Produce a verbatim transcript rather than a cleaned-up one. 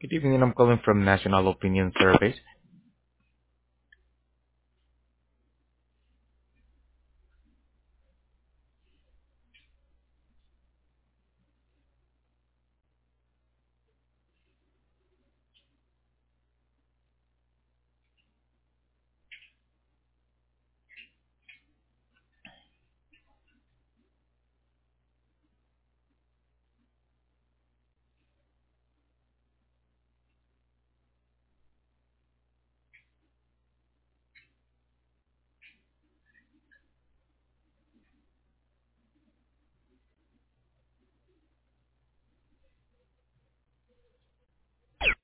Good evening. I'm calling from National Opinion Service.